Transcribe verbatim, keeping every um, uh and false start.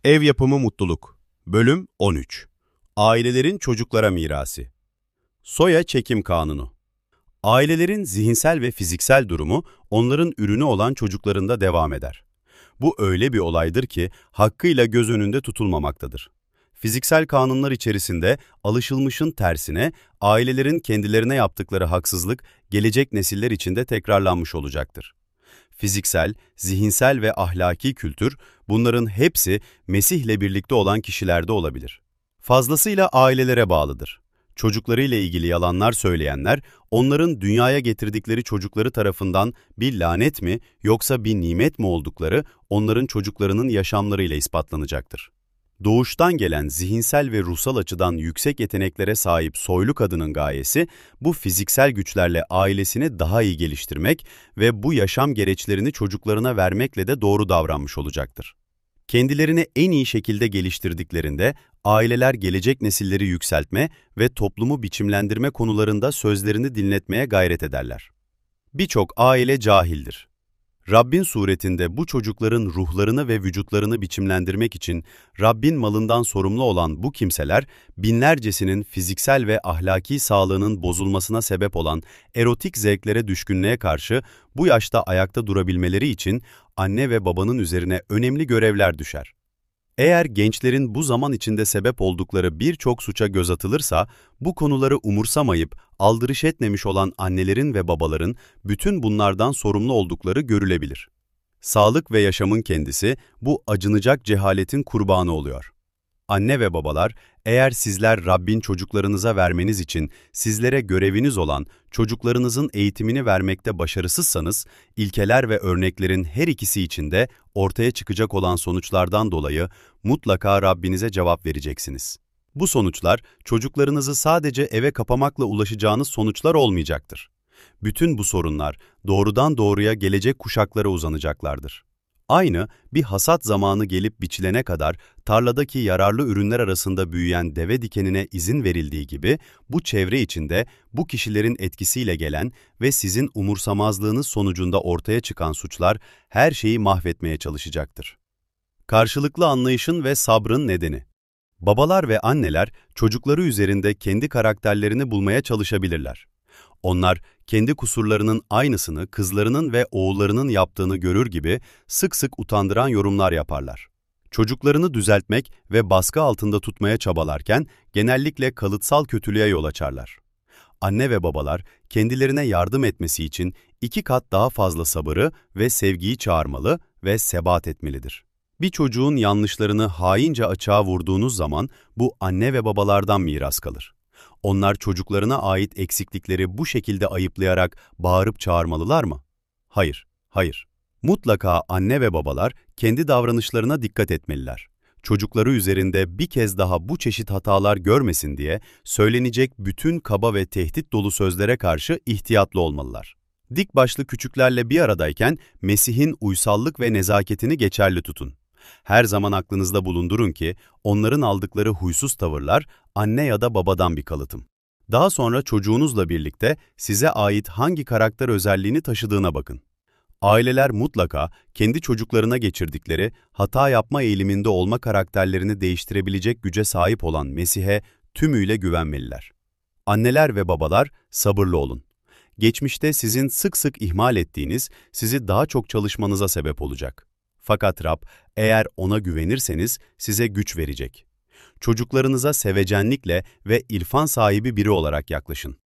Ev yapımı mutluluk. Bölüm on üç. Ailelerin çocuklara mirası. Soya çekim kanunu. Ailelerin zihinsel ve fiziksel durumu onların ürünü olan çocuklarında devam eder. Bu öyle bir olaydır ki hakkıyla göz önünde tutulmamaktadır. Fiziksel kanunlar içerisinde alışılmışın tersine ailelerin kendilerine yaptıkları haksızlık gelecek nesiller için de tekrarlanmış olacaktır. Fiziksel, zihinsel ve ahlaki kültür, bunların hepsi Mesih'le birlikte olan kişilerde olabilir. Fazlasıyla ailelere bağlıdır. Çocuklarıyla ilgili yalanlar söyleyenler, onların dünyaya getirdikleri çocukları tarafından bir lanet mi yoksa bir nimet mi oldukları, onların çocuklarının yaşamlarıyla ispatlanacaktır. Doğuştan gelen zihinsel ve ruhsal açıdan yüksek yeteneklere sahip soylu kadının gayesi, bu fiziksel güçlerle ailesini daha iyi geliştirmek ve bu yaşam gereçlerini çocuklarına vermekle de doğru davranmış olacaktır. Kendilerini en iyi şekilde geliştirdiklerinde, aileler gelecek nesilleri yükseltme ve toplumu biçimlendirme konularında sözlerini dinletmeye gayret ederler. Birçok aile cahildir. Rabbin suretinde bu çocukların ruhlarını ve vücutlarını biçimlendirmek için Rabbin malından sorumlu olan bu kimseler, binlercesinin fiziksel ve ahlaki sağlığının bozulmasına sebep olan erotik zevklere düşkünlüğe karşı bu yaşta ayakta durabilmeleri için anne ve babanın üzerine önemli görevler düşer. Eğer gençlerin bu zaman içinde sebep oldukları birçok suça göz atılırsa, bu konuları umursamayıp aldırış etmemiş olan annelerin ve babaların bütün bunlardan sorumlu oldukları görülebilir. Sağlık ve yaşamın kendisi bu acınacak cehaletin kurbanı oluyor. Anne ve babalar, eğer sizler Rabbin çocuklarınıza vermeniz için sizlere göreviniz olan çocuklarınızın eğitimini vermekte başarısızsanız, ilkeler ve örneklerin her ikisi için de ortaya çıkacak olan sonuçlardan dolayı mutlaka Rabbinize cevap vereceksiniz. Bu sonuçlar, çocuklarınızı sadece eve kapamakla ulaşacağınız sonuçlar olmayacaktır. Bütün bu sorunlar doğrudan doğruya gelecek kuşaklara uzanacaklardır. Aynı bir hasat zamanı gelip biçilene kadar tarladaki yararlı ürünler arasında büyüyen deve dikenine izin verildiği gibi bu çevre içinde bu kişilerin etkisiyle gelen ve sizin umursamazlığınız sonucunda ortaya çıkan suçlar her şeyi mahvetmeye çalışacaktır. Karşılıklı anlayışın ve sabrın nedeni. Babalar ve anneler çocukları üzerinde kendi karakterlerini bulmaya çalışabilirler. Onlar, kendi kusurlarının aynısını kızlarının ve oğullarının yaptığını görür gibi sık sık utandıran yorumlar yaparlar. Çocuklarını düzeltmek ve baskı altında tutmaya çabalarken genellikle kalıtsal kötülüğe yol açarlar. Anne ve babalar kendilerine yardım etmesi için iki kat daha fazla sabırı ve sevgiyi çağırmalı ve sebat etmelidir. Bir çocuğun yanlışlarını haince açığa vurduğunuz zaman bu anne ve babalardan miras kalır. Onlar çocuklarına ait eksiklikleri bu şekilde ayıplayarak bağırıp çağırmalılar mı? Hayır, hayır. Mutlaka anne ve babalar kendi davranışlarına dikkat etmeliler. Çocukları üzerinde bir kez daha bu çeşit hatalar görmesin diye söylenecek bütün kaba ve tehdit dolu sözlere karşı ihtiyatlı olmalılar. Dik başlı küçüklerle bir aradayken Mesih'in uysallık ve nezaketini geçerli tutun. Her zaman aklınızda bulundurun ki onların aldıkları huysuz tavırlar anne ya da babadan bir kalıtım. Daha sonra çocuğunuzla birlikte size ait hangi karakter özelliğini taşıdığına bakın. Aileler mutlaka kendi çocuklarına geçirdikleri hata yapma eğiliminde olma karakterlerini değiştirebilecek güce sahip olan Mesih'e tümüyle güvenmeliler. Anneler ve babalar sabırlı olun. Geçmişte sizin sık sık ihmal ettiğiniz sizi daha çok çalışmanıza sebep olacak. Fakat Rab, eğer ona güvenirseniz size güç verecek. Çocuklarınıza sevecenlikle ve irfan sahibi biri olarak yaklaşın.